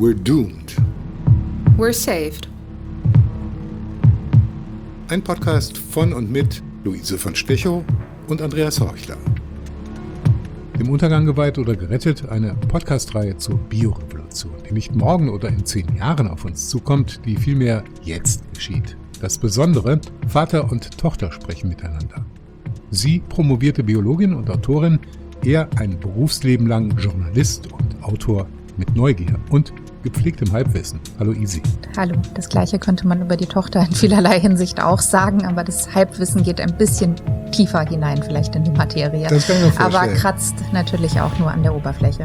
We're doomed. We're saved. Ein Podcast von und mit Luise von Stechow und Andreas Horchler. Dem Untergang geweiht oder gerettet, eine Podcast-Reihe zur Biorevolution, die nicht morgen oder in 10 Jahren auf uns zukommt, die vielmehr jetzt geschieht. Das Besondere, Vater und Tochter sprechen miteinander. Sie promovierte Biologin und Autorin, er ein Berufsleben lang Journalist und Autor mit Neugier und gepflegtem Halbwissen. Hallo Isi. Hallo, das Gleiche könnte man über die Tochter in vielerlei Hinsicht auch sagen, aber das Halbwissen geht ein bisschen tiefer hinein vielleicht in die Materie. Das kann ich mir vorstellen. Aber kratzt natürlich auch nur an der Oberfläche.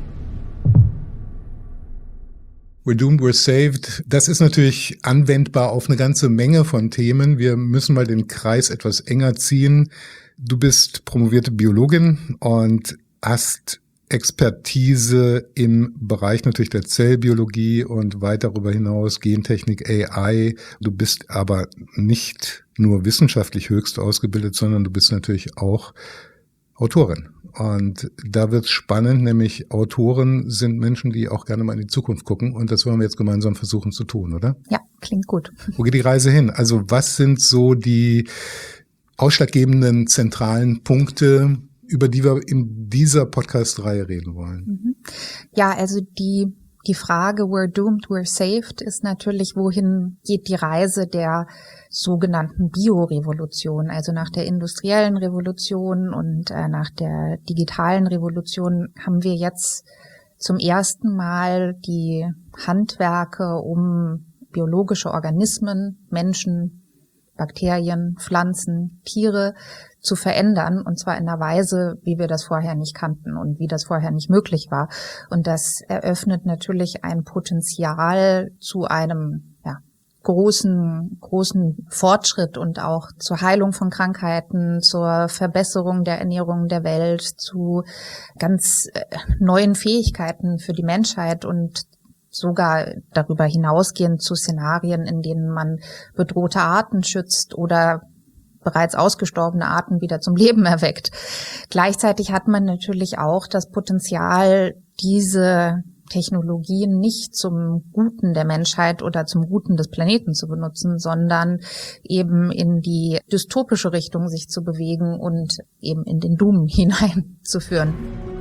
We're doomed, we're saved. Das ist natürlich anwendbar auf eine ganze Menge von Themen. Wir müssen mal den Kreis etwas enger ziehen. Du bist promovierte Biologin und hast Expertise im Bereich natürlich der Zellbiologie und weit darüber hinaus Gentechnik, AI. Du bist aber nicht nur wissenschaftlich höchst ausgebildet, sondern du bist natürlich auch Autorin. Und da wird's spannend, nämlich Autoren sind Menschen, die auch gerne mal in die Zukunft gucken. Und das wollen wir jetzt gemeinsam versuchen zu tun, oder? Ja, klingt gut. Wo geht die Reise hin? Also was sind so die ausschlaggebenden zentralen Punkte, über die wir in dieser Podcast-Reihe reden wollen? Ja, also die Frage We're doomed, we're saved ist natürlich, wohin geht die Reise der sogenannten Biorevolution, also nach der industriellen Revolution und nach der digitalen Revolution haben wir jetzt zum ersten Mal die Handwerke, um biologische Organismen, Menschen, Bakterien, Pflanzen, Tiere zu verändern, und zwar in einer Weise, wie wir das vorher nicht kannten und wie das vorher nicht möglich war. Und das eröffnet natürlich ein Potenzial zu einem großen Fortschritt und auch zur Heilung von Krankheiten, zur Verbesserung der Ernährung der Welt, zu ganz neuen Fähigkeiten für die Menschheit und sogar darüber hinausgehend zu Szenarien, in denen man bedrohte Arten schützt oder bereits ausgestorbene Arten wieder zum Leben erweckt. Gleichzeitig hat man natürlich auch das Potenzial, diese Technologien nicht zum Guten der Menschheit oder zum Guten des Planeten zu benutzen, sondern eben in die dystopische Richtung sich zu bewegen und eben in den Doom hineinzuführen.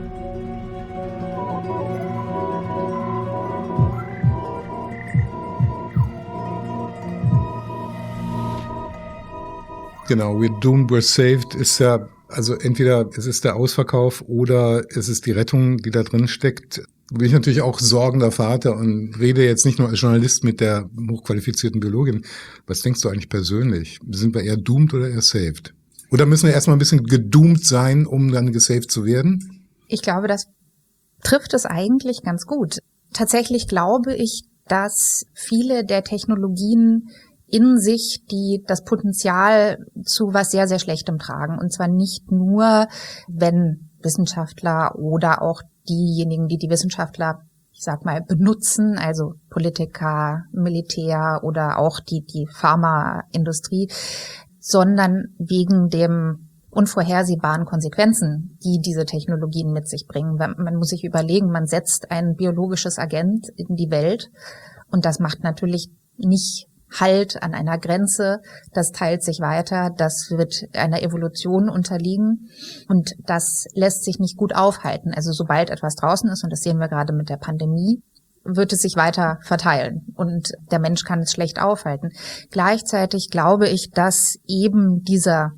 Genau, we're doomed, we're saved ist ja, also entweder es ist der Ausverkauf oder es ist die Rettung, die da drin steckt. Bin ich natürlich auch sorgender Vater und rede jetzt nicht nur als Journalist mit der hochqualifizierten Biologin. Was denkst du eigentlich persönlich? Sind wir eher doomed oder eher saved? Oder müssen wir erstmal ein bisschen gedoomt sein, um dann gesaved zu werden? Ich glaube, das trifft es eigentlich ganz gut. Tatsächlich glaube ich, dass viele der Technologien in sich, die das Potenzial zu was sehr, sehr Schlechtem tragen. Und zwar nicht nur, wenn Wissenschaftler oder auch diejenigen, die Wissenschaftler, ich sag mal, benutzen, also Politiker, Militär oder auch die Pharmaindustrie, sondern wegen dem unvorhersehbaren Konsequenzen, die diese Technologien mit sich bringen. Man muss sich überlegen, man setzt ein biologisches Agent in die Welt und das macht natürlich nicht Halt an einer Grenze, das teilt sich weiter, das wird einer Evolution unterliegen und das lässt sich nicht gut aufhalten. Also sobald etwas draußen ist, und das sehen wir gerade mit der Pandemie, wird es sich weiter verteilen und der Mensch kann es schlecht aufhalten. Gleichzeitig glaube ich, dass eben dieser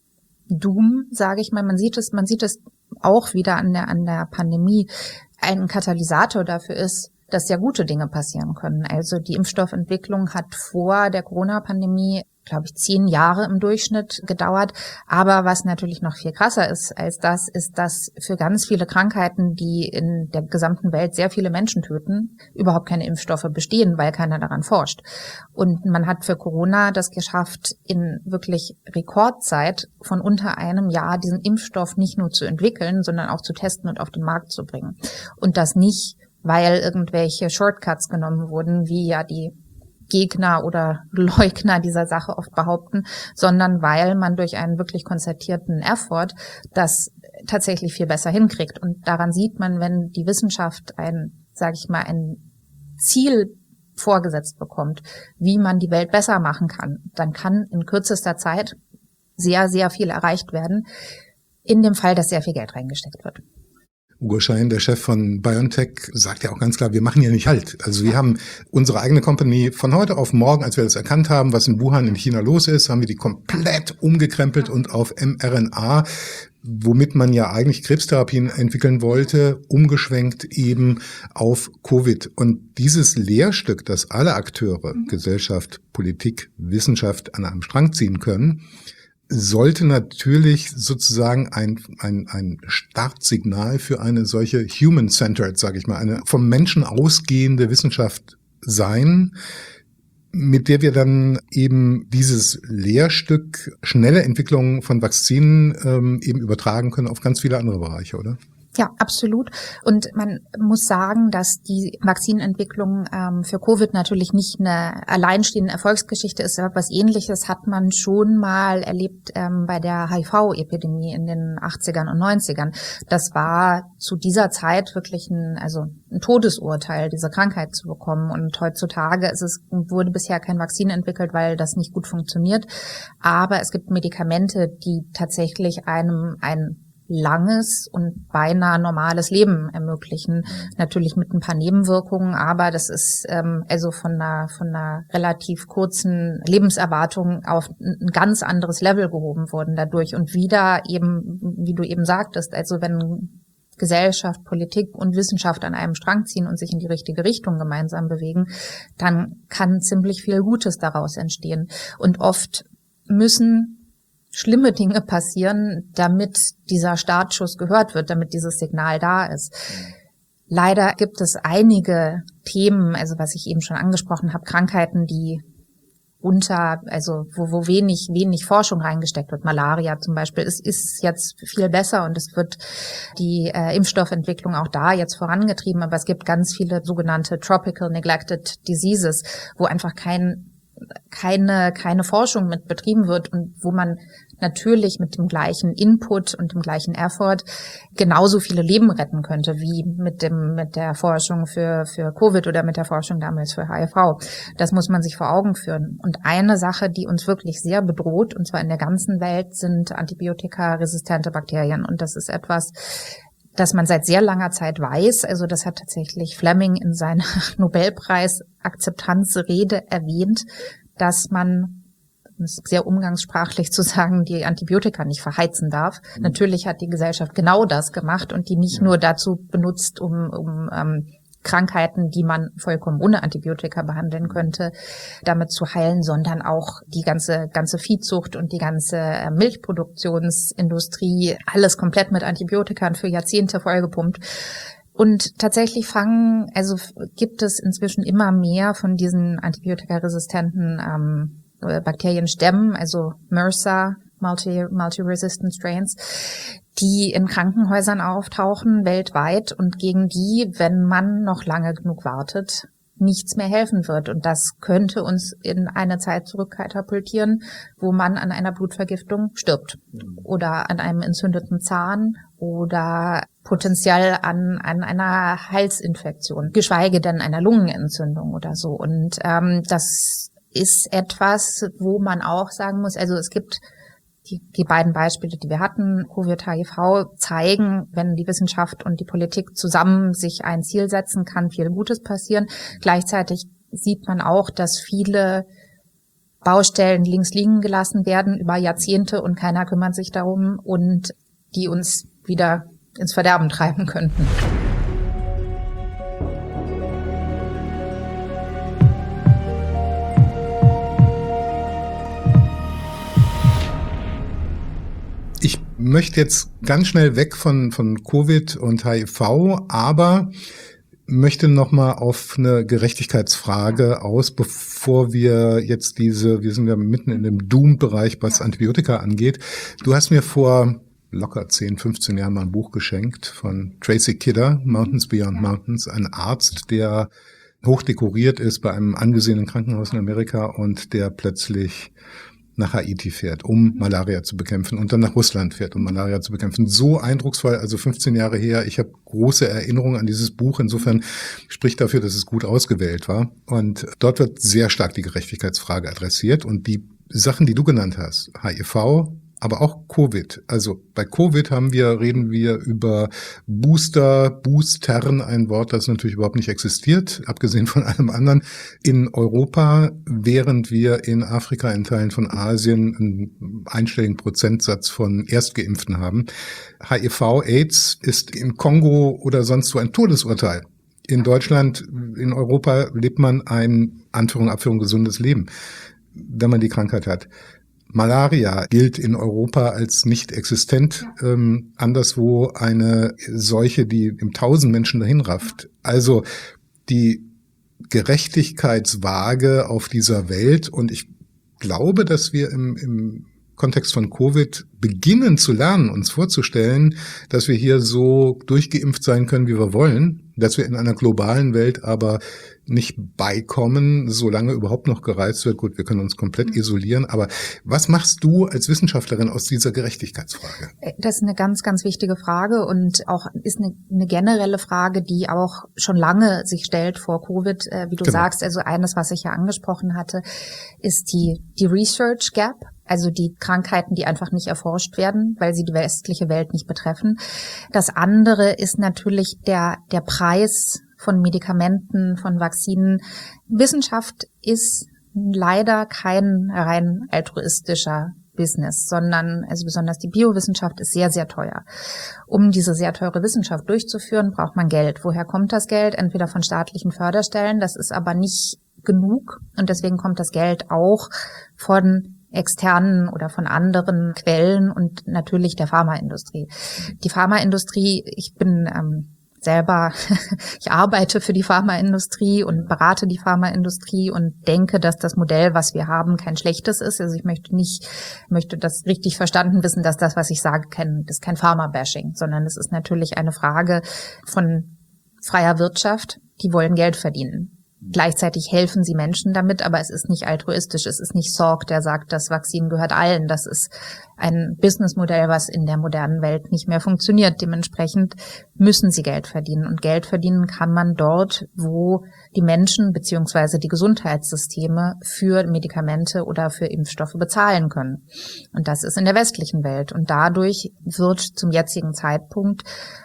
Doom, sage ich mal, man sieht es auch wieder an der Pandemie, ein Katalysator dafür ist, dass ja gute Dinge passieren können. Also die Impfstoffentwicklung hat vor der Corona-Pandemie, glaube ich, 10 Jahre im Durchschnitt gedauert. Aber was natürlich noch viel krasser ist als das, ist, dass für ganz viele Krankheiten, die in der gesamten Welt sehr viele Menschen töten, überhaupt keine Impfstoffe bestehen, weil keiner daran forscht. Und man hat für Corona das geschafft, in wirklich Rekordzeit von unter einem Jahr diesen Impfstoff nicht nur zu entwickeln, sondern auch zu testen und auf den Markt zu bringen. Und das nicht, weil irgendwelche Shortcuts genommen wurden, wie ja die Gegner oder Leugner dieser Sache oft behaupten, sondern weil man durch einen wirklich konzertierten Effort das tatsächlich viel besser hinkriegt. Und daran sieht man, wenn die Wissenschaft ein Ziel vorgesetzt bekommt, wie man die Welt besser machen kann, dann kann in kürzester Zeit sehr, sehr viel erreicht werden, in dem Fall, dass sehr viel Geld reingesteckt wird. Ugo Schein, der Chef von BioNTech, sagt ja auch ganz klar, wir machen hier nicht Halt. Also wir haben unsere eigene Company von heute auf morgen, als wir das erkannt haben, was in Wuhan in China los ist, haben wir die komplett umgekrempelt und auf mRNA, womit man ja eigentlich Krebstherapien entwickeln wollte, umgeschwenkt eben auf Covid. Und dieses Lehrstück, das alle Akteure, Gesellschaft, Politik, Wissenschaft an einem Strang ziehen können, sollte natürlich sozusagen ein Startsignal für eine solche human-centered, sage ich mal, eine vom Menschen ausgehende Wissenschaft sein, mit der wir dann eben dieses Lehrstück schnelle Entwicklung von Vakzinen eben übertragen können auf ganz viele andere Bereiche, oder? Ja, absolut. Und man muss sagen, dass die Vakzinentwicklung für Covid natürlich nicht eine alleinstehende Erfolgsgeschichte ist. Was Ähnliches hat man schon mal erlebt bei der HIV-Epidemie in den 80ern und 90ern. Das war zu dieser Zeit wirklich ein Todesurteil, diese Krankheit zu bekommen. Und heutzutage wurde bisher kein Vakzin entwickelt, weil das nicht gut funktioniert. Aber es gibt Medikamente, die tatsächlich einem ein langes und beinahe normales Leben ermöglichen. Natürlich mit ein paar Nebenwirkungen, aber das ist von einer relativ kurzen Lebenserwartung auf ein ganz anderes Level gehoben worden dadurch. Und wieder eben, wie du eben sagtest, also wenn Gesellschaft, Politik und Wissenschaft an einem Strang ziehen und sich in die richtige Richtung gemeinsam bewegen, dann kann ziemlich viel Gutes daraus entstehen. Und oft müssen schlimme Dinge passieren, damit dieser Startschuss gehört wird, damit dieses Signal da ist. Leider gibt es einige Themen, also was ich eben schon angesprochen habe, Krankheiten, die wo wenig Forschung reingesteckt wird. Malaria zum Beispiel ist jetzt viel besser und es wird die Impfstoffentwicklung auch da jetzt vorangetrieben, aber es gibt ganz viele sogenannte Tropical Neglected Diseases, wo einfach keine Forschung mit betrieben wird und wo man natürlich mit dem gleichen Input und dem gleichen Effort genauso viele Leben retten könnte, wie mit der Forschung für Covid oder mit der Forschung damals für HIV. Das muss man sich vor Augen führen. Und eine Sache, die uns wirklich sehr bedroht, und zwar in der ganzen Welt, sind antibiotikaresistente Bakterien. Und das ist etwas, das man seit sehr langer Zeit weiß. Also das hat tatsächlich Fleming in seiner Nobelpreis-Akzeptanzrede erwähnt, dass man, das ist sehr umgangssprachlich zu sagen, die Antibiotika nicht verheizen darf. Natürlich hat die Gesellschaft genau das gemacht und die nicht nur dazu benutzt, um Krankheiten, die man vollkommen ohne Antibiotika behandeln könnte, damit zu heilen, sondern auch die ganze Viehzucht und die ganze Milchproduktionsindustrie, alles komplett mit Antibiotika für Jahrzehnte vollgepumpt. Und tatsächlich gibt es inzwischen immer mehr von diesen antibiotikaresistenten Bakterienstämmen, also MRSA, Multi-Resistant Strains, die in Krankenhäusern auftauchen weltweit und gegen die, wenn man noch lange genug wartet, nichts mehr helfen wird. Und das könnte uns in eine Zeit zurückkatapultieren, wo man an einer Blutvergiftung stirbt oder an einem entzündeten Zahn oder potenziell an einer Halsinfektion, geschweige denn einer Lungenentzündung oder so. Und das ist etwas, wo man auch sagen muss, also es gibt die beiden Beispiele, die wir hatten, Covid, HIV, zeigen, wenn die Wissenschaft und die Politik zusammen sich ein Ziel setzen, kann viel Gutes passieren. Gleichzeitig sieht man auch, dass viele Baustellen links liegen gelassen werden über Jahrzehnte und keiner kümmert sich darum und die uns wieder ins Verderben treiben könnten. Ich möchte jetzt ganz schnell weg von Covid und HIV, aber möchte nochmal auf eine Gerechtigkeitsfrage aus, bevor wir jetzt wir sind ja mitten in dem Doom-Bereich, was Antibiotika angeht. Du hast mir vor locker 10, 15 Jahren mal ein Buch geschenkt von Tracy Kidder, Mountains Beyond Mountains, ein Arzt, der hochdekoriert ist bei einem angesehenen Krankenhaus in Amerika und der plötzlich nach Haiti fährt, um Malaria zu bekämpfen und dann nach Russland fährt, um Malaria zu bekämpfen. So eindrucksvoll, also 15 Jahre her. Ich habe große Erinnerungen an dieses Buch. Insofern spricht dafür, dass es gut ausgewählt war. Und dort wird sehr stark die Gerechtigkeitsfrage adressiert. Und die Sachen, die du genannt hast, HIV, aber auch Covid. Also bei Covid reden wir über Boostern, ein Wort, das natürlich überhaupt nicht existiert, abgesehen von allem anderen, in Europa, während wir in Afrika, in Teilen von Asien einen einstelligen Prozentsatz von Erstgeimpften haben. HIV, AIDS ist im Kongo oder sonst wo ein Todesurteil. In Deutschland, in Europa lebt man ein, Anführung, Abführung, gesundes Leben, wenn man die Krankheit hat. Malaria gilt in Europa als nicht existent, anderswo eine Seuche, die im 1000 Menschen dahin rafft. Also die Gerechtigkeitswaage auf dieser Welt, und ich glaube, dass wir im Kontext von Covid beginnen zu lernen, uns vorzustellen, dass wir hier so durchgeimpft sein können, wie wir wollen, dass wir in einer globalen Welt aber nicht beikommen, solange überhaupt noch gereist wird. Gut, wir können uns komplett isolieren, aber was machst du als Wissenschaftlerin aus dieser Gerechtigkeitsfrage? Das ist eine ganz, ganz wichtige Frage und auch ist eine generelle Frage, die auch schon lange sich stellt vor Covid, wie du sagst. Also eines, was ich ja angesprochen hatte, ist die Research Gap. Also die Krankheiten, die einfach nicht erforscht werden, weil sie die westliche Welt nicht betreffen. Das andere ist natürlich der Preis von Medikamenten, von Vakzinen. Wissenschaft ist leider kein rein altruistischer Business, sondern also besonders die Biowissenschaft ist sehr, sehr teuer. Um diese sehr teure Wissenschaft durchzuführen, braucht man Geld. Woher kommt das Geld? Entweder von staatlichen Förderstellen, das ist aber nicht genug und deswegen kommt das Geld auch von externen oder von anderen Quellen und natürlich der Pharmaindustrie. Die Pharmaindustrie, ich bin selber, ich arbeite für die Pharmaindustrie und berate die Pharmaindustrie und denke, dass das Modell, was wir haben, kein schlechtes ist. Also ich möchte das richtig verstanden wissen, dass das, was ich sage, das ist kein Pharma-Bashing, sondern es ist natürlich eine Frage von freier Wirtschaft. Die wollen Geld verdienen. Gleichzeitig helfen sie Menschen damit, aber es ist nicht altruistisch. Es ist nicht Salk, der sagt, das Vakzin gehört allen. Das ist ein Businessmodell, was in der modernen Welt nicht mehr funktioniert. Dementsprechend müssen sie Geld verdienen. Und Geld verdienen kann man dort, wo die Menschen bzw. die Gesundheitssysteme für Medikamente oder für Impfstoffe bezahlen können. Und das ist in der westlichen Welt. Und dadurch wird zum jetzigen Zeitpunkt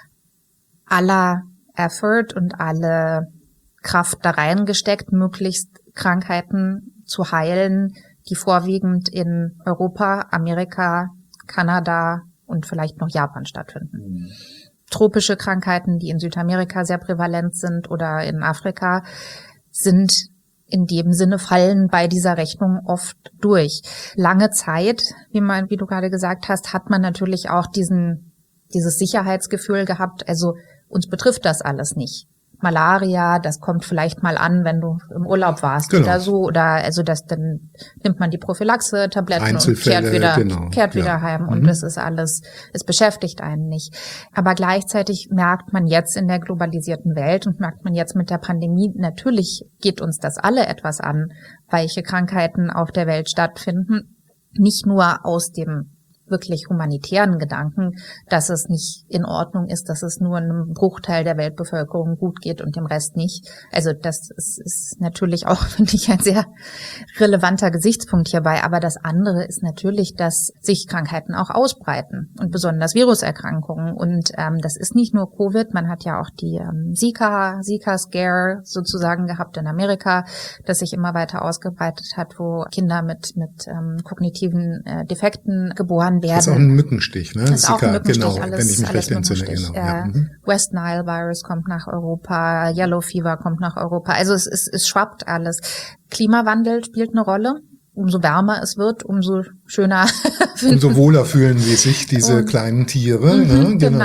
aller Effort und alle Kraft da reingesteckt, möglichst Krankheiten zu heilen, die vorwiegend in Europa, Amerika, Kanada und vielleicht noch Japan stattfinden. Tropische Krankheiten, die in Südamerika sehr prävalent sind oder in Afrika, sind in dem Sinne fallen bei dieser Rechnung oft durch. Lange Zeit, wie du gerade gesagt hast, hat man natürlich auch dieses Sicherheitsgefühl gehabt, also uns betrifft das alles nicht. Malaria, das kommt vielleicht mal an, wenn du im Urlaub warst oder so, oder also dann nimmt man die Prophylaxe-Tabletten und kehrt wieder heim und das ist alles, es beschäftigt einen nicht. Aber gleichzeitig merkt man jetzt in der globalisierten Welt und merkt man jetzt mit der Pandemie, natürlich geht uns das alle etwas an, welche Krankheiten auf der Welt stattfinden, nicht nur aus dem wirklich humanitären Gedanken, dass es nicht in Ordnung ist, dass es nur einem Bruchteil der Weltbevölkerung gut geht und dem Rest nicht. Also das ist natürlich auch, finde ich, ein sehr relevanter Gesichtspunkt hierbei. Aber das andere ist natürlich, dass sich Krankheiten auch ausbreiten und besonders Viruserkrankungen. Und das ist nicht nur Covid, man hat ja auch die Zika-Scare sozusagen gehabt in Amerika, das sich immer weiter ausgebreitet hat, wo Kinder mit kognitiven Defekten geboren werden. Das ist auch ein Mückenstich, ne? Das ist auch ein Mückenstich, genau, wenn ich mich recht entsinne. Genau. West Nile Virus kommt nach Europa, Yellow Fever kommt nach Europa. Also es schwappt alles. Klimawandel spielt eine Rolle. Umso wärmer es wird, umso schöner. Umso wohler fühlen sie sich, diese kleinen Tiere. Ne? Genau.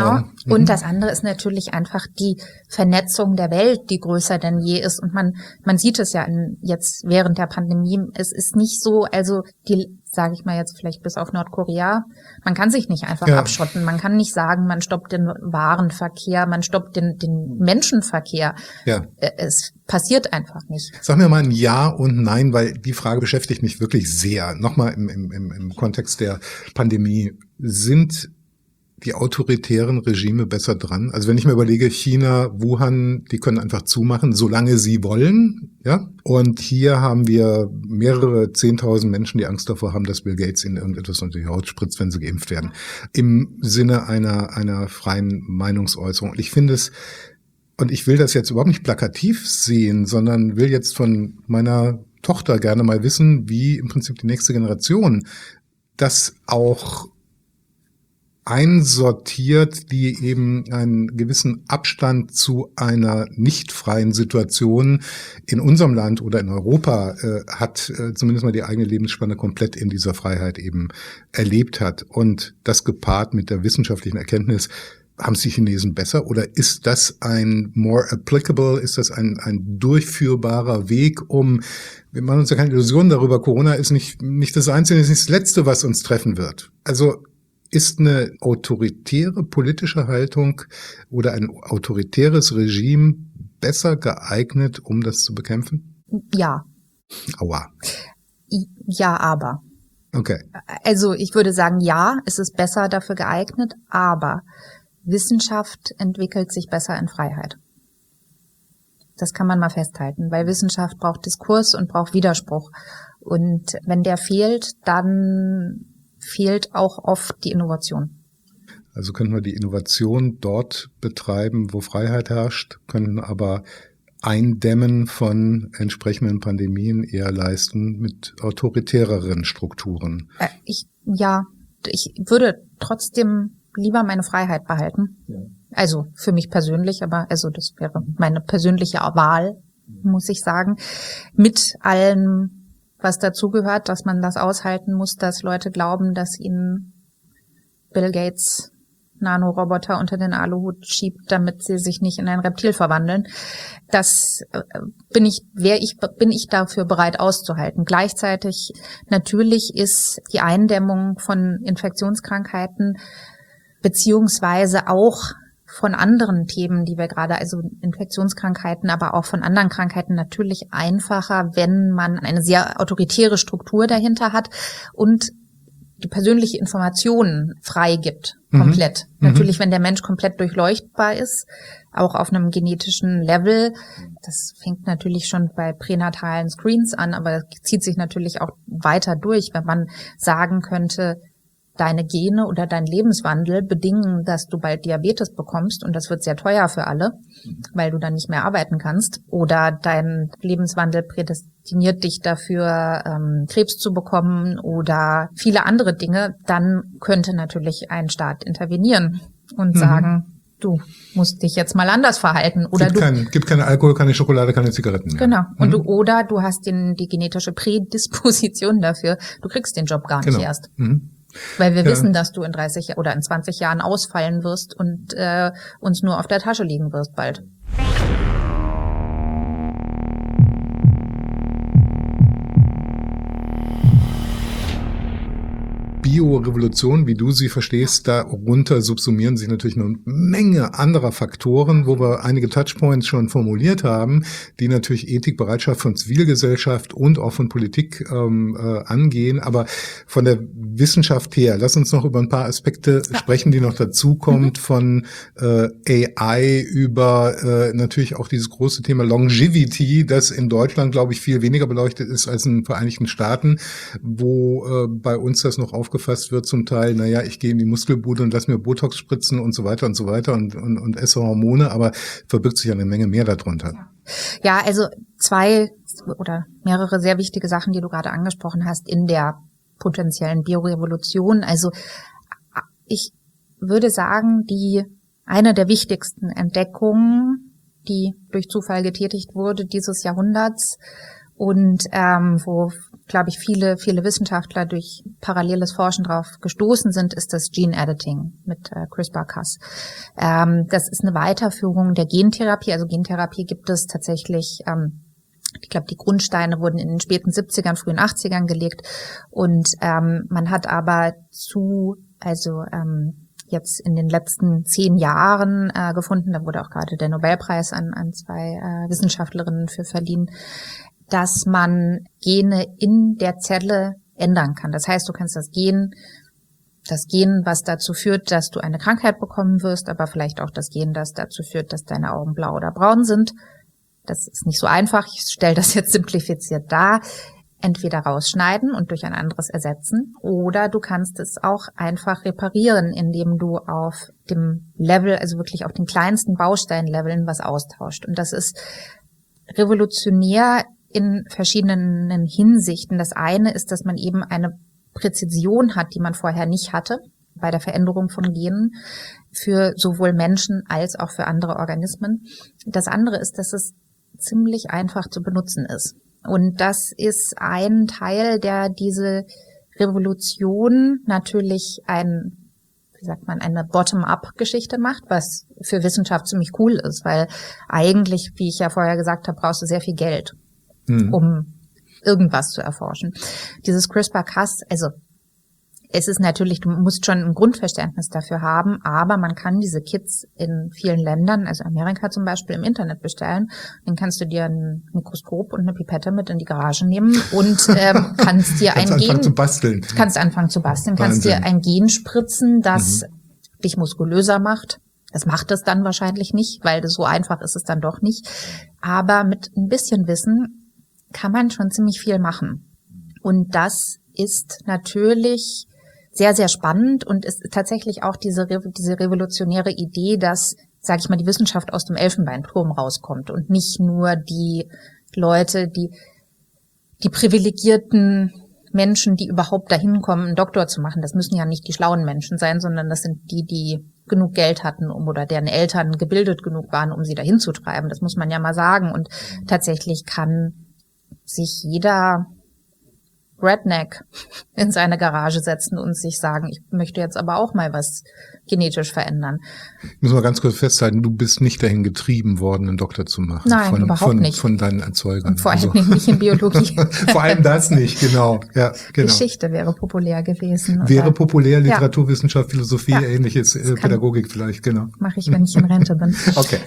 Und das andere ist natürlich einfach die Vernetzung der Welt, die größer denn je ist. Und man sieht es ja jetzt während der Pandemie. Es ist nicht so, also sage ich mal jetzt vielleicht bis auf Nordkorea, man kann sich nicht einfach abschotten. Man kann nicht sagen, man stoppt den Warenverkehr, man stoppt den Menschenverkehr. Ja. Es passiert einfach nicht. Sag mir mal ein Ja und Nein, weil die Frage beschäftigt mich wirklich sehr. Nochmal im Kontext der Pandemie. Sind die autoritären Regime besser dran? Also wenn ich mir überlege, China, Wuhan, die können einfach zumachen, solange sie wollen, ja. Und hier haben wir mehrere 10.000 Menschen, die Angst davor haben, dass Bill Gates ihnen irgendetwas unter die Haut spritzt, wenn sie geimpft werden. Im Sinne einer freien Meinungsäußerung. Und ich finde es, und ich will das jetzt überhaupt nicht plakativ sehen, sondern will jetzt von meiner Tochter gerne mal wissen, wie im Prinzip die nächste Generation das auch einsortiert, die eben einen gewissen Abstand zu einer nicht freien Situation in unserem Land oder in Europa hat, zumindest mal die eigene Lebensspanne komplett in dieser Freiheit eben erlebt hat. Und das gepaart mit der wissenschaftlichen Erkenntnis, haben es die Chinesen besser oder ist das ein more applicable, ist das ein durchführbarer Weg, wir machen uns ja keine Illusionen darüber, Corona ist nicht das Einzige, ist nicht das Letzte, was uns treffen wird. Also ist eine autoritäre politische Haltung oder ein autoritäres Regime besser geeignet, um das zu bekämpfen? Ja. Aua. Ja, aber. Okay. Also ich würde sagen, ja, es ist besser dafür geeignet, aber Wissenschaft entwickelt sich besser in Freiheit. Das kann man mal festhalten, weil Wissenschaft braucht Diskurs und braucht Widerspruch. Und wenn der fehlt, dann fehlt auch oft die Innovation. Also könnten wir die Innovation dort betreiben, wo Freiheit herrscht, können aber Eindämmen von entsprechenden Pandemien eher leisten mit autoritäreren Strukturen. Ich würde trotzdem lieber meine Freiheit behalten. Ja. Also für mich persönlich, aber das wäre meine persönliche Wahl, muss ich sagen. Mit allem, was dazugehört, dass man das aushalten muss, dass Leute glauben, dass ihnen Bill Gates Nanoroboter unter den Aluhut schiebt, damit sie sich nicht in ein Reptil verwandeln. Das bin ich dafür bereit auszuhalten. Gleichzeitig natürlich ist die Eindämmung von Infektionskrankheiten beziehungsweise auch von anderen Themen, die wir gerade, also Infektionskrankheiten, aber auch von anderen Krankheiten natürlich einfacher, wenn man eine sehr autoritäre Struktur dahinter hat und die persönliche Information freigibt, komplett. Natürlich, wenn der Mensch komplett durchleuchtbar ist, auch auf einem genetischen Level. Das fängt natürlich schon bei pränatalen Screens an, aber zieht sich natürlich auch weiter durch, wenn man sagen könnte, deine Gene oder dein Lebenswandel bedingen, dass du bald Diabetes bekommst und das wird sehr teuer für alle, weil du dann nicht mehr arbeiten kannst. Oder dein Lebenswandel prädestiniert dich dafür, Krebs zu bekommen oder viele andere Dinge. Dann könnte natürlich ein Staat intervenieren und sagen, du musst dich jetzt mal anders verhalten. Oder gibt keinen Alkohol, keine Schokolade, keine Zigaretten mehr. Genau. Und du hast die genetische Prädisposition dafür. Du kriegst den Job gar nicht erst. Weil wir wissen, dass du in 30 oder in 20 Jahren ausfallen wirst und uns nur auf der Tasche liegen wirst bald. Biorevolution, wie du sie verstehst, darunter subsumieren sich natürlich eine Menge anderer Faktoren, wo wir einige Touchpoints schon formuliert haben, die natürlich Ethik, Bereitschaft von Zivilgesellschaft und auch von Politik angehen. Aber von der Wissenschaft her, lass uns noch über ein paar Aspekte sprechen, die noch dazukommt, von AI über natürlich auch dieses große Thema Longevity, das in Deutschland, glaube ich, viel weniger beleuchtet ist als in den Vereinigten Staaten, wo bei uns das noch aufgefasst wird zum Teil, naja, ich gehe in die Muskelbude und lass mir Botox spritzen und so weiter und esse Hormone, aber verbirgt sich eine Menge mehr darunter. Ja, also 2 oder mehrere sehr wichtige Sachen, die du gerade angesprochen hast in der potenziellen Biorevolution. Also ich würde sagen, eine der wichtigsten Entdeckungen, die durch Zufall getätigt wurde dieses Jahrhunderts und wo glaube ich, viele Wissenschaftler durch paralleles Forschen drauf gestoßen sind, ist das Gene Editing mit CRISPR-Cas. Das ist eine Weiterführung der Gentherapie. Also Gentherapie gibt es tatsächlich, ich glaube, die Grundsteine wurden in den späten 70ern, frühen 80ern gelegt. Und man hat aber jetzt in den letzten 10 Jahren gefunden, da wurde auch gerade der Nobelpreis an 2 Wissenschaftlerinnen für verliehen, dass man Gene in der Zelle ändern kann. Das heißt, du kannst das Gen, was dazu führt, dass du eine Krankheit bekommen wirst, aber vielleicht auch das Gen, das dazu führt, dass deine Augen blau oder braun sind. Das ist nicht so einfach. Ich stelle das jetzt simplifiziert dar. Entweder rausschneiden und durch ein anderes ersetzen, oder du kannst es auch einfach reparieren, indem du auf dem Level, also wirklich auf den kleinsten Bausteinleveln was austauscht. Und das ist revolutionär in verschiedenen Hinsichten. Das eine ist, dass man eben eine Präzision hat, die man vorher nicht hatte bei der Veränderung von Genen für sowohl Menschen als auch für andere Organismen. Das andere ist, dass es ziemlich einfach zu benutzen ist. Und das ist ein Teil, der diese Revolution natürlich eine Bottom-up-Geschichte macht, was für Wissenschaft ziemlich cool ist, weil eigentlich, wie ich ja vorher gesagt habe, brauchst du sehr viel Geld, um irgendwas zu erforschen. Dieses CRISPR-Cas, also es ist natürlich, du musst schon ein Grundverständnis dafür haben, aber man kann diese Kits in vielen Ländern, also Amerika zum Beispiel, im Internet bestellen. Dann kannst du dir ein Mikroskop und eine Pipette mit in die Garage nehmen und kannst dir ein Gen zu basteln. Kannst anfangen zu basteln, kannst dir ein Gen spritzen, das dich muskulöser macht. Das macht es dann wahrscheinlich nicht, weil das so einfach ist es dann doch nicht. Aber mit ein bisschen Wissen kann man schon ziemlich viel machen. Und das ist natürlich sehr, sehr spannend und ist tatsächlich auch diese revolutionäre Idee, dass, sage ich mal, die Wissenschaft aus dem Elfenbeinturm rauskommt und nicht nur die Leute, die privilegierten Menschen, die überhaupt dahin kommen, einen Doktor zu machen. Das müssen ja nicht die schlauen Menschen sein, sondern das sind die genug Geld hatten, oder deren Eltern gebildet genug waren, um sie dahin zu treiben. Das muss man ja mal sagen. Und tatsächlich kann sich jeder Redneck in seine Garage setzen und sich sagen, ich möchte jetzt aber auch mal was genetisch verändern. Muss man ganz kurz festhalten, du bist nicht dahin getrieben worden, einen Doktor zu machen. Nein, überhaupt nicht. Von deinen Erzeugern. Und vor allem nicht in Biologie. Vor allem das nicht, genau. Ja, genau. Geschichte wäre populär gewesen. Wäre populär, Literaturwissenschaft, Philosophie, ähnliches, Pädagogik vielleicht, genau. Mache ich, wenn ich in Rente bin. Okay.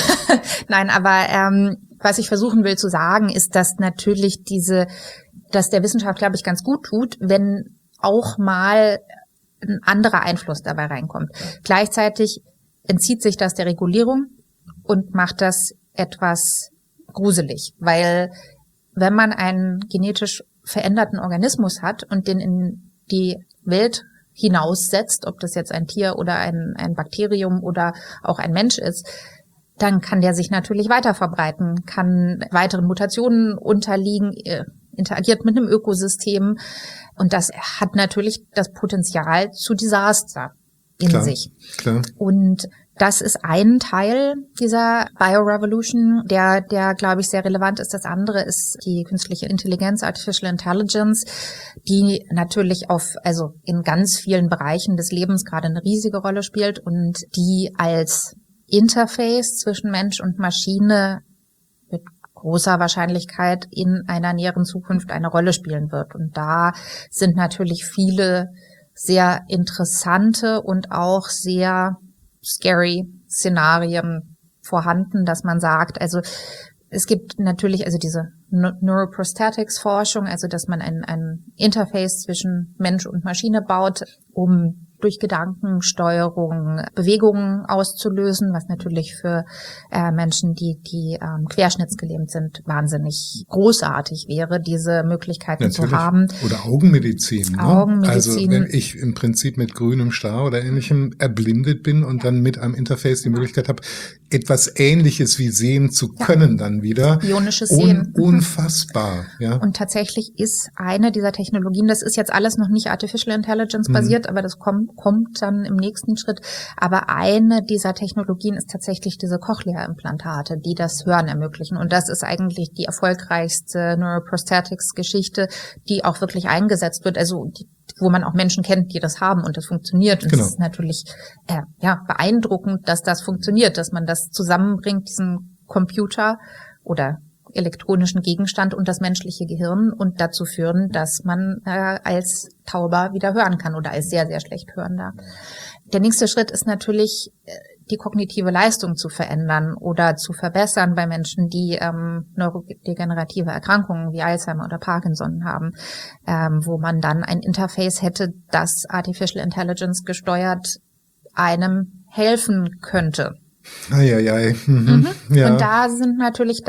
Nein, aber was ich versuchen will zu sagen, ist, dass natürlich dass der Wissenschaft, glaube ich, ganz gut tut, wenn auch mal ein anderer Einfluss dabei reinkommt. Gleichzeitig entzieht sich das der Regulierung und macht das etwas gruselig, weil wenn man einen genetisch veränderten Organismus hat und den in die Welt hinaussetzt, ob das jetzt ein Tier oder ein Bakterium oder auch ein Mensch ist, dann kann der sich natürlich weiter verbreiten, kann weiteren Mutationen unterliegen, interagiert mit einem Ökosystem. Und das hat natürlich das Potenzial zu Desaster in sich. Klar. Und das ist ein Teil dieser Biorevolution, der glaube ich, sehr relevant ist. Das andere ist die künstliche Intelligenz, Artificial Intelligence, die natürlich in ganz vielen Bereichen des Lebens gerade eine riesige Rolle spielt und die als Interface zwischen Mensch und Maschine mit großer Wahrscheinlichkeit in einer näheren Zukunft eine Rolle spielen wird. Und da sind natürlich viele sehr interessante und auch sehr scary Szenarien vorhanden, dass man sagt, also es gibt natürlich diese Neuroprosthetics-Forschung, also dass man ein Interface zwischen Mensch und Maschine baut, um durch Gedankensteuerung Bewegungen auszulösen, was natürlich für Menschen, die querschnittsgelähmt sind, wahnsinnig großartig wäre, diese Möglichkeiten natürlich zu haben. Oder Augenmedizin. Augenmedizin. Also wenn ich im Prinzip mit grünem Star oder Ähnlichem erblindet bin und dann mit einem Interface die Möglichkeit habe, etwas Ähnliches wie sehen zu können dann wieder. Bionisches Sehen. Unfassbar. Ja. Und tatsächlich ist eine dieser Technologien, das ist jetzt alles noch nicht Artificial Intelligence basiert, aber das kommt kommt dann im nächsten Schritt. Aber eine dieser Technologien ist tatsächlich diese Cochlea-Implantate, die das Hören ermöglichen. Und das ist eigentlich die erfolgreichste Neuroprosthetics-Geschichte, die auch wirklich eingesetzt wird. Also wo man auch Menschen kennt, die das haben und das funktioniert. Und es ist natürlich beeindruckend, dass das funktioniert, dass man das zusammenbringt, diesen Computer oder elektronischen Gegenstand und das menschliche Gehirn und dazu führen, dass man als Tauber wieder hören kann oder als sehr, sehr schlecht Hörender. Der nächste Schritt ist natürlich, die kognitive Leistung zu verändern oder zu verbessern bei Menschen, die neurodegenerative Erkrankungen wie Alzheimer oder Parkinson haben, wo man dann ein Interface hätte, das Artificial Intelligence gesteuert einem helfen könnte. Ja. Und da sind natürlich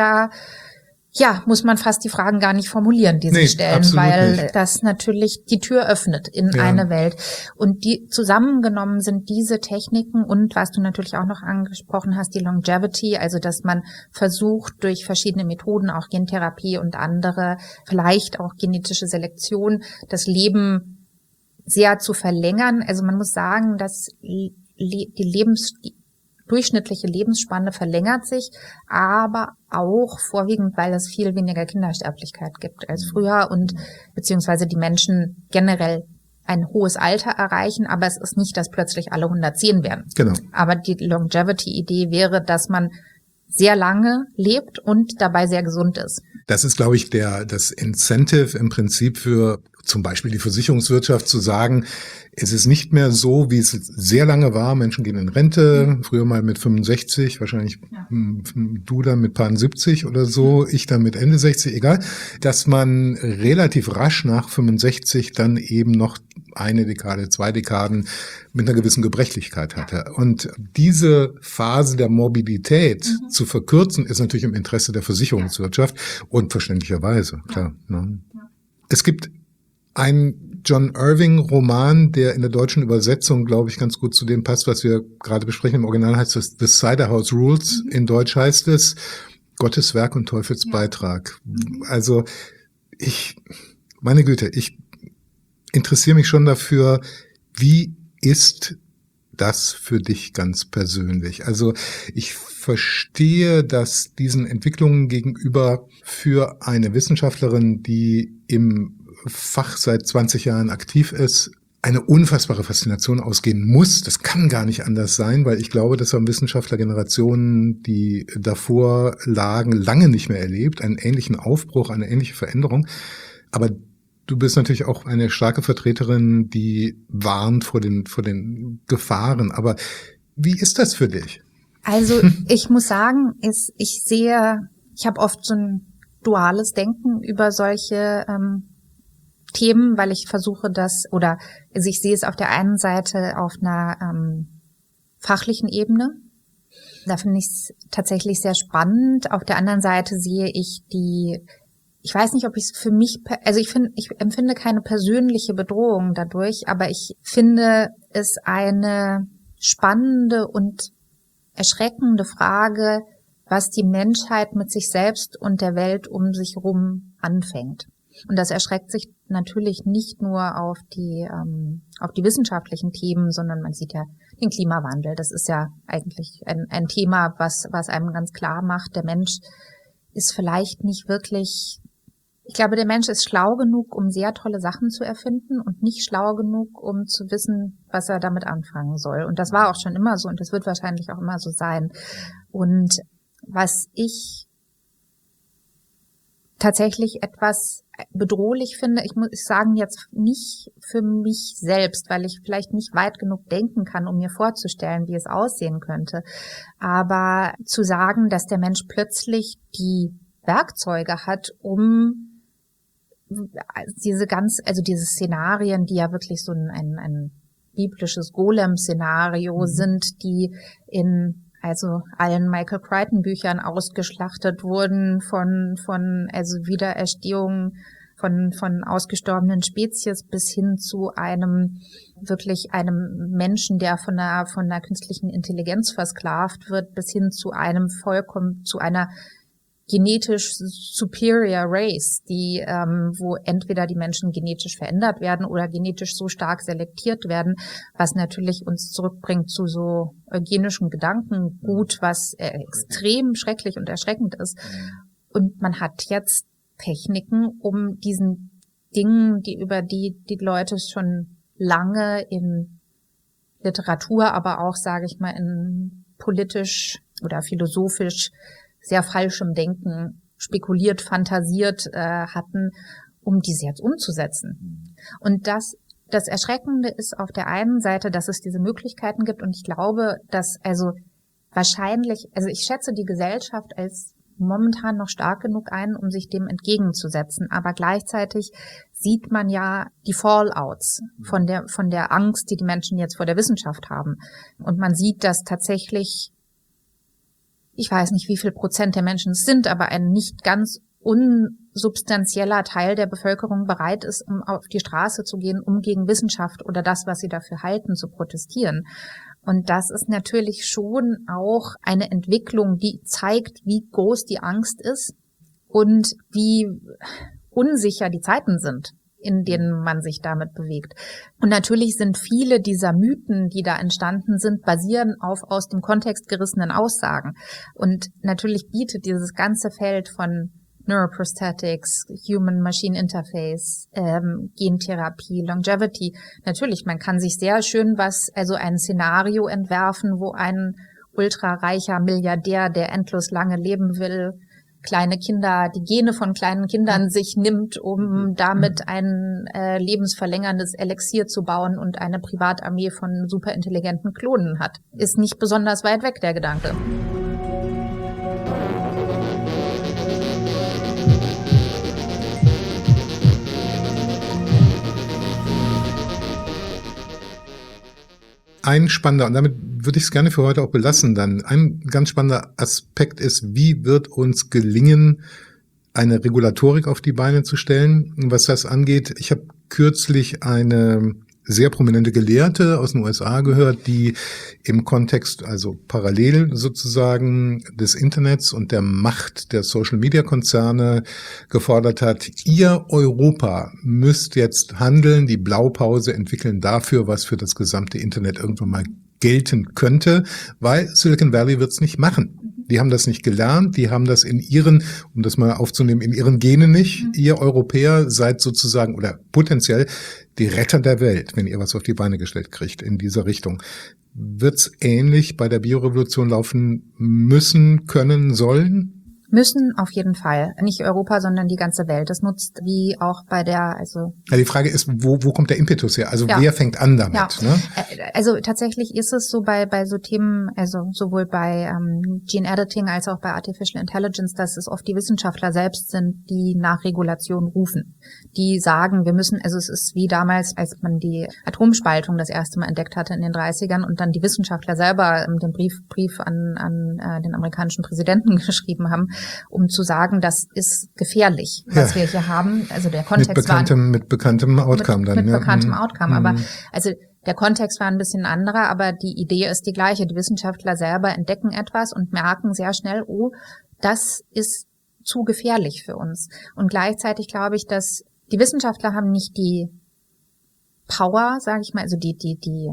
muss man fast die Fragen gar nicht formulieren, die sich stellen, weil nicht. Das natürlich die Tür öffnet in eine Welt. Und die zusammengenommen sind diese Techniken und was du natürlich auch noch angesprochen hast, die Longevity, also dass man versucht durch verschiedene Methoden, auch Gentherapie und andere, vielleicht auch genetische Selektion, das Leben sehr zu verlängern. Also man muss sagen, dass die durchschnittliche Lebensspanne verlängert sich, aber auch vorwiegend, weil es viel weniger Kindersterblichkeit gibt als früher und beziehungsweise die Menschen generell ein hohes Alter erreichen, aber es ist nicht, dass plötzlich alle 110 werden. Genau. Aber die Longevity-Idee wäre, dass man sehr lange lebt und dabei sehr gesund ist. Das ist, glaube ich, das Incentive im Prinzip für zum Beispiel die Versicherungswirtschaft zu sagen, es ist nicht mehr so, wie es sehr lange war. Menschen gehen in Rente, früher mal mit 65, wahrscheinlich du dann mit paar 70 oder so, ich dann mit Ende 60, egal, dass man relativ rasch nach 65 dann eben noch eine Dekade, 2 Dekaden mit einer gewissen Gebrechlichkeit hatte. Und diese Phase der Morbidität zu verkürzen, ist natürlich im Interesse der Versicherungswirtschaft und verständlicherweise, klar. Ne? Es gibt einen John Irving-Roman, der in der deutschen Übersetzung, glaube ich, ganz gut zu dem passt, was wir gerade besprechen. Im Original heißt es The Cider House Rules. In Deutsch heißt es Gottes Werk und Teufels Beitrag. Also meine Güte, ich interessiere mich schon dafür, wie ist das für dich ganz persönlich? Also ich verstehe, dass diesen Entwicklungen gegenüber für eine Wissenschaftlerin, die im Fach seit 20 Jahren aktiv ist, eine unfassbare Faszination ausgehen muss. Das kann gar nicht anders sein, weil ich glaube, das haben Wissenschaftlergenerationen, die davor lagen, lange nicht mehr erlebt. Einen ähnlichen Aufbruch, eine ähnliche Veränderung. Aber du bist natürlich auch eine starke Vertreterin, die warnt vor den Gefahren. Aber wie ist das für dich? Also ich muss sagen, ich habe oft so ein duales Denken über solche Themen, weil ich versuche ich sehe es auf der einen Seite auf einer fachlichen Ebene. Da finde ich es tatsächlich sehr spannend. Auf der anderen Seite sehe ich ich weiß nicht, ob ich es für mich, also ich empfinde keine persönliche Bedrohung dadurch, aber ich finde es eine spannende und erschreckende Frage, was die Menschheit mit sich selbst und der Welt um sich herum anfängt. Und das erschreckt sich natürlich nicht nur auf die wissenschaftlichen Themen, sondern man sieht ja den Klimawandel. Das ist ja eigentlich ein Thema, was einem ganz klar macht, der Mensch ist vielleicht nicht wirklich, ich glaube, der Mensch ist schlau genug, um sehr tolle Sachen zu erfinden und nicht schlau genug, um zu wissen, was er damit anfangen soll. Und das war auch schon immer so und das wird wahrscheinlich auch immer so sein. Und was ich tatsächlich etwas bedrohlich finde, ich muss sagen, jetzt nicht für mich selbst, weil ich vielleicht nicht weit genug denken kann, um mir vorzustellen, wie es aussehen könnte. Aber zu sagen, dass der Mensch plötzlich die Werkzeuge hat, um diese Szenarien, die ja wirklich so ein biblisches Golem-Szenario sind, die in allen Michael Crichton Büchern ausgeschlachtet wurden von Wiedererstehung von ausgestorbenen Spezies bis hin zu einem Menschen, der von einer künstlichen Intelligenz versklavt wird, bis hin zu einer genetisch superior race, die, wo entweder die Menschen genetisch verändert werden oder genetisch so stark selektiert werden, was natürlich uns zurückbringt zu so eugenischen Gedankengut, was extrem schrecklich und erschreckend ist. Und man hat jetzt Techniken, um diesen Dingen, über die Leute schon lange in Literatur, aber auch, sage ich mal, in politisch oder philosophisch sehr falschem Denken spekuliert, fantasiert hatten, um diese jetzt umzusetzen. Und das Erschreckende ist auf der einen Seite, dass es diese Möglichkeiten gibt, und ich glaube, dass ich schätze die Gesellschaft als momentan noch stark genug ein, um sich dem entgegenzusetzen. Aber gleichzeitig sieht man ja die Fallouts von der Angst, die die Menschen jetzt vor der Wissenschaft haben. Und man sieht, dass tatsächlich, ich weiß nicht, wie viel Prozent der Menschen es sind, aber ein nicht ganz unsubstanzieller Teil der Bevölkerung bereit ist, um auf die Straße zu gehen, um gegen Wissenschaft oder das, was sie dafür halten, zu protestieren. Und das ist natürlich schon auch eine Entwicklung, die zeigt, wie groß die Angst ist und wie unsicher die Zeiten sind, in denen man sich damit bewegt. Und natürlich sind viele dieser Mythen, die da entstanden sind, basieren auf aus dem Kontext gerissenen Aussagen. Und natürlich bietet dieses ganze Feld von Neuroprosthetics, Human-Machine Interface, Gentherapie, Longevity. Natürlich, man kann sich sehr schön ein Szenario entwerfen, wo ein ultrareicher Milliardär, der endlos lange leben will, die Gene von kleinen Kindern sich nimmt, um damit ein lebensverlängerndes Elixier zu bauen und eine Privatarmee von superintelligenten Klonen hat. Ist nicht besonders weit weg, der Gedanke. Ein spannender, und damit würde ich es gerne für heute auch belassen dann, ein ganz spannender Aspekt ist, wie wird uns gelingen, eine Regulatorik auf die Beine zu stellen, was das angeht. Ich habe kürzlich eine sehr prominente Gelehrte aus den USA gehört, die im Kontext, also parallel sozusagen des Internets und der Macht der Social-Media-Konzerne gefordert hat, ihr Europa müsst jetzt handeln, die Blaupause entwickeln dafür, was für das gesamte Internet irgendwann mal gelten könnte, weil Silicon Valley wird's nicht machen. Die haben das nicht gelernt, die haben das in ihren, um das mal aufzunehmen, in ihren Genen nicht. Ihr Europäer seid sozusagen oder potenziell die Retter der Welt, wenn ihr was auf die Beine gestellt kriegt in dieser Richtung. Wird's ähnlich bei der Biorevolution laufen müssen, können, sollen? Müssen auf jeden Fall. Nicht Europa, sondern die ganze Welt. Das nutzt wie auch bei der, Ja, die Frage ist, wo kommt der Impetus her? Also wer fängt an damit? Ja. Ne? Also tatsächlich ist es so bei so Themen, also sowohl bei Gene Editing als auch bei Artificial Intelligence, dass es oft die Wissenschaftler selbst sind, die nach Regulation rufen. Die sagen, wir müssen, also es ist wie damals, als man die Atomspaltung das erste Mal entdeckt hatte in den 30ern und dann die Wissenschaftler selber den Brief an den amerikanischen Präsidenten geschrieben haben, um zu sagen, das ist gefährlich, was wir hier haben. Also der Kontext mit bekanntem Outcome dann. Mit bekanntem Outcome. Aber also der Kontext war ein bisschen anderer, aber die Idee ist die gleiche. Die Wissenschaftler selber entdecken etwas und merken sehr schnell, oh, das ist zu gefährlich für uns. Und gleichzeitig glaube ich, dass die Wissenschaftler haben nicht die Power, sage ich mal, also die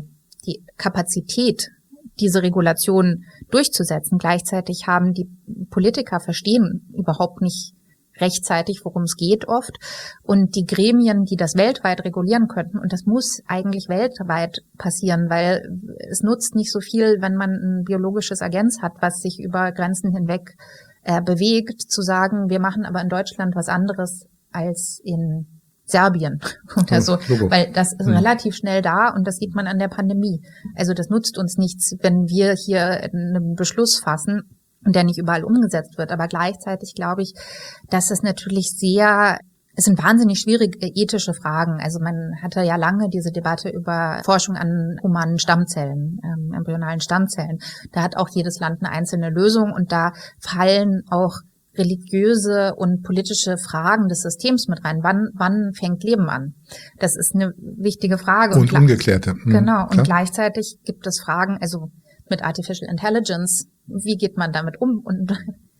Kapazität, diese Regulation durchzusetzen. Gleichzeitig haben die Politiker verstehen überhaupt nicht rechtzeitig, worum es geht oft. Und die Gremien, die das weltweit regulieren könnten, und das muss eigentlich weltweit passieren, weil es nutzt nicht so viel, wenn man ein biologisches Agens hat, was sich über Grenzen hinweg bewegt, zu sagen, wir machen aber in Deutschland was anderes als in Serbien oder so, weil das ist relativ schnell da und das sieht man an der Pandemie. Also das nutzt uns nichts, wenn wir hier einen Beschluss fassen und der nicht überall umgesetzt wird. Aber gleichzeitig glaube ich, dass es natürlich es sind wahnsinnig schwierige ethische Fragen. Also man hatte ja lange diese Debatte über Forschung an humanen Stammzellen, embryonalen Stammzellen. Da hat auch jedes Land eine einzelne Lösung und da fallen auch religiöse und politische Fragen des Systems mit rein. Wann fängt Leben an? Das ist eine wichtige Frage. Und ungeklärte. Genau. Und gleichzeitig gibt es Fragen, also mit Artificial Intelligence, wie geht man damit um? Und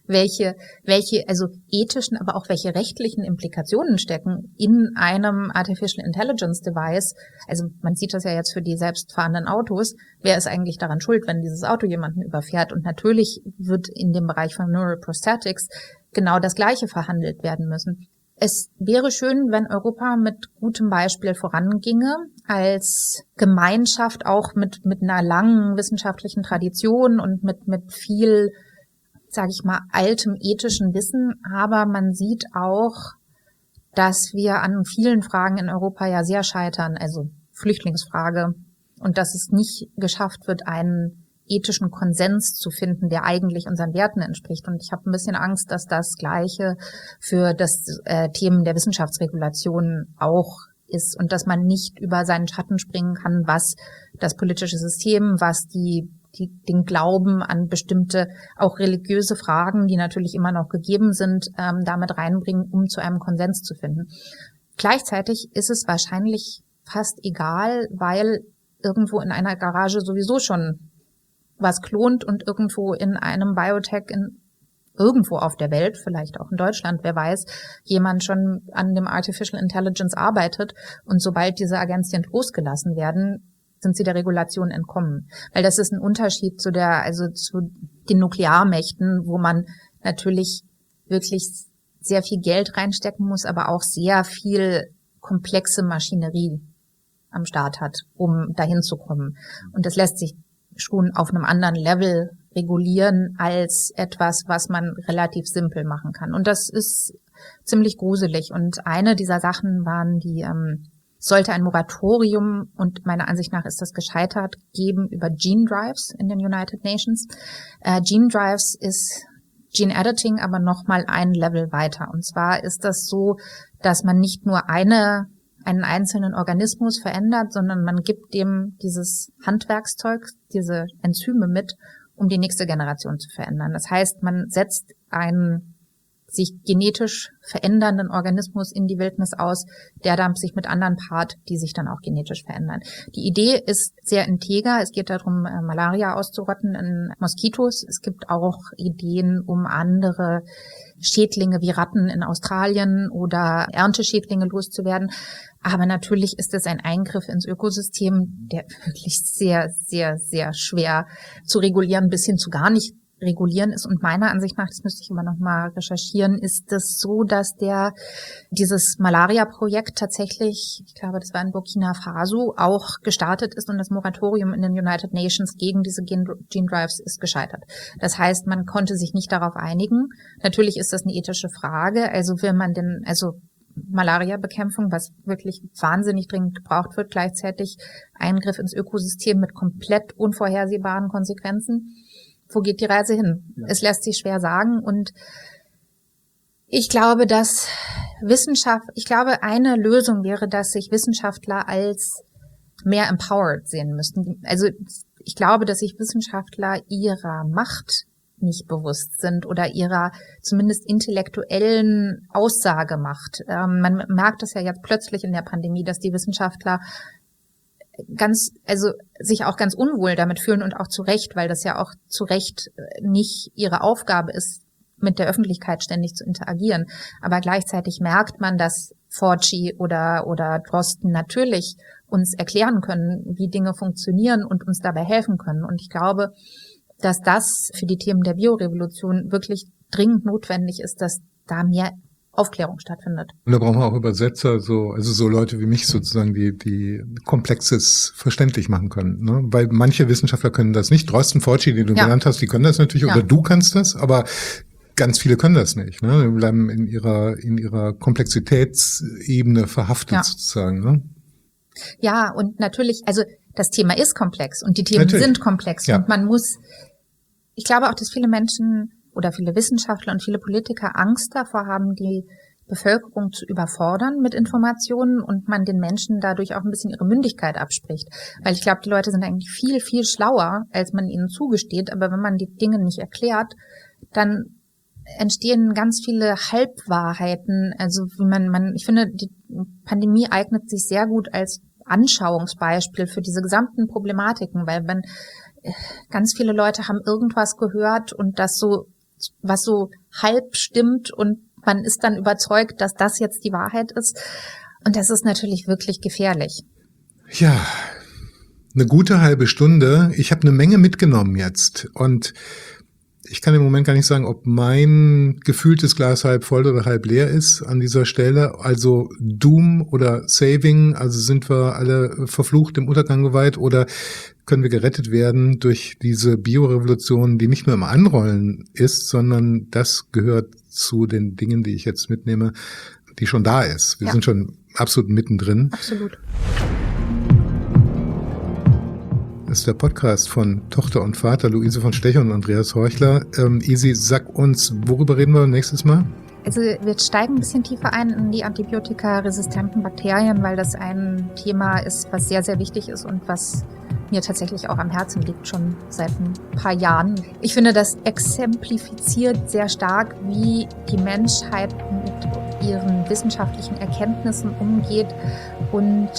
welche also ethischen, aber auch welche rechtlichen Implikationen stecken in einem Artificial Intelligence Device. Also man sieht das ja jetzt für die selbstfahrenden Autos. Wer ist eigentlich daran schuld, wenn dieses Auto jemanden überfährt? Und natürlich wird in dem Bereich von Neural Prosthetics genau das Gleiche verhandelt werden müssen. Es wäre schön, wenn Europa mit gutem Beispiel voranginge, als Gemeinschaft auch mit einer langen wissenschaftlichen Tradition und mit viel, sage ich mal, altem ethischen Wissen. Aber man sieht auch, dass wir an vielen Fragen in Europa ja sehr scheitern, also Flüchtlingsfrage, und dass es nicht geschafft wird, einen ethischen Konsens zu finden, der eigentlich unseren Werten entspricht. Und ich habe ein bisschen Angst, dass das Gleiche für das Themen der Wissenschaftsregulation auch ist und dass man nicht über seinen Schatten springen kann, was das politische System, was den Glauben an bestimmte, auch religiöse Fragen, die natürlich immer noch gegeben sind, damit reinbringen, um zu einem Konsens zu finden. Gleichzeitig ist es wahrscheinlich fast egal, weil irgendwo in einer Garage sowieso schon was klont und irgendwo in einem Biotech irgendwo auf der Welt, vielleicht auch in Deutschland, wer weiß, jemand schon an dem Artificial Intelligence arbeitet, und sobald diese Agenzien losgelassen werden, sind sie der Regulation entkommen. Weil das ist ein Unterschied zu den Nuklearmächten, wo man natürlich wirklich sehr viel Geld reinstecken muss, aber auch sehr viel komplexe Maschinerie am Start hat, um dahin zu kommen. Und das lässt sich schon auf einem anderen Level regulieren als etwas, was man relativ simpel machen kann. Und das ist ziemlich gruselig. Und eine dieser Sachen waren sollte ein Moratorium, und meiner Ansicht nach ist das gescheitert, geben über Gene Drives in den United Nations. Gene Drives ist Gene Editing, aber nochmal ein Level weiter. Und zwar ist das so, dass man nicht nur einen einzelnen Organismus verändert, sondern man gibt dem dieses Handwerkszeug, diese Enzyme mit, um die nächste Generation zu verändern. Das heißt, man setzt einen sich genetisch verändernden Organismus in die Wildnis aus, der dampft sich mit anderen Part, die sich dann auch genetisch verändern. Die Idee ist sehr integer. Es geht darum, Malaria auszurotten in Moskitos. Es gibt auch Ideen, um andere Schädlinge wie Ratten in Australien oder Ernteschädlinge loszuwerden. Aber natürlich ist es ein Eingriff ins Ökosystem, der wirklich sehr, sehr, sehr schwer zu regulieren bis hin zu gar nicht regulieren ist. Und meiner Ansicht nach, das müsste ich immer noch mal recherchieren, ist es so, dass dieses Malaria-Projekt tatsächlich, ich glaube, das war in Burkina Faso, auch gestartet ist, und das Moratorium in den United Nations gegen diese Gene Drives ist gescheitert. Das heißt, man konnte sich nicht darauf einigen. Natürlich ist das eine ethische Frage. Also will man Malaria-Bekämpfung, was wirklich wahnsinnig dringend gebraucht wird, gleichzeitig Eingriff ins Ökosystem mit komplett unvorhersehbaren Konsequenzen. Wo geht die Reise hin? Ja. Es lässt sich schwer sagen, und ich glaube, eine Lösung wäre, dass sich Wissenschaftler als mehr empowered sehen müssten. Also ich glaube, dass sich Wissenschaftler ihrer Macht nicht bewusst sind oder ihrer zumindest intellektuellen Aussagemacht. Man merkt das ja jetzt plötzlich in der Pandemie, dass die Wissenschaftler sich auch ganz unwohl damit fühlen, und auch zu Recht, weil das ja auch zu Recht nicht ihre Aufgabe ist, mit der Öffentlichkeit ständig zu interagieren. Aber gleichzeitig merkt man, dass Fauci oder Drosten natürlich uns erklären können, wie Dinge funktionieren und uns dabei helfen können. Und ich glaube, dass das für die Themen der Biorevolution wirklich dringend notwendig ist, dass da mehr Aufklärung stattfindet. Und da brauchen wir auch Übersetzer, so Leute wie mich sozusagen, die Komplexes verständlich machen können, ne? Weil manche Wissenschaftler können das nicht. Drosten, Fauci, die du genannt hast, die können das natürlich, oder du kannst das, aber ganz viele können das nicht, ne? Die bleiben in ihrer Komplexitätsebene verhaftet sozusagen, ne? Ja, und natürlich, also das Thema ist komplex und die Themen sind komplex, und ich glaube auch, dass viele Menschen oder viele Wissenschaftler und viele Politiker Angst davor haben, die Bevölkerung zu überfordern mit Informationen, und man den Menschen dadurch auch ein bisschen ihre Mündigkeit abspricht. Weil ich glaube, die Leute sind eigentlich viel, viel schlauer, als man ihnen zugesteht. Aber wenn man die Dinge nicht erklärt, dann entstehen ganz viele Halbwahrheiten. Also ich finde, die Pandemie eignet sich sehr gut als Anschauungsbeispiel für diese gesamten Problematiken, weil ganz viele Leute haben irgendwas gehört und das so was so halb stimmt und man ist dann überzeugt, dass das jetzt die Wahrheit ist. Und das ist natürlich wirklich gefährlich. Ja, eine gute halbe Stunde. Ich habe eine Menge mitgenommen jetzt und ich kann im Moment gar nicht sagen, ob mein gefühltes Glas halb voll oder halb leer ist an dieser Stelle. Also Doom oder Saving, also sind wir alle verflucht im Untergang geweiht oder können wir gerettet werden durch diese Biorevolution, die nicht nur im Anrollen ist, sondern das gehört zu den Dingen, die ich jetzt mitnehme, die schon da ist. Wir sind schon absolut mittendrin. Absolut. Das ist der Podcast von Tochter und Vater, Luise von Stecher und Andreas Horchler. Isi, sag uns, worüber reden wir nächstes Mal? Also wir steigen ein bisschen tiefer ein in die antibiotikaresistenten Bakterien, weil das ein Thema ist, was sehr, sehr wichtig ist und was mir tatsächlich auch am Herzen liegt, schon seit ein paar Jahren. Ich finde, das exemplifiziert sehr stark, wie die Menschheit mit ihren wissenschaftlichen Erkenntnissen umgeht und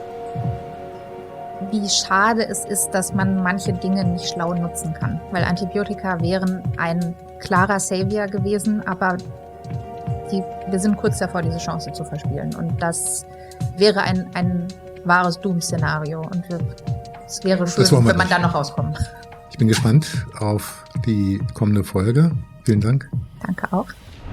wie schade es ist, dass man manche Dinge nicht schlau nutzen kann. Weil Antibiotika wären ein klarer Savior gewesen, aber wir sind kurz davor, diese Chance zu verspielen. Und das wäre ein wahres Doom-Szenario. Und es wäre schön, wenn man da noch rauskommt. Ich bin gespannt auf die kommende Folge. Vielen Dank. Danke auch.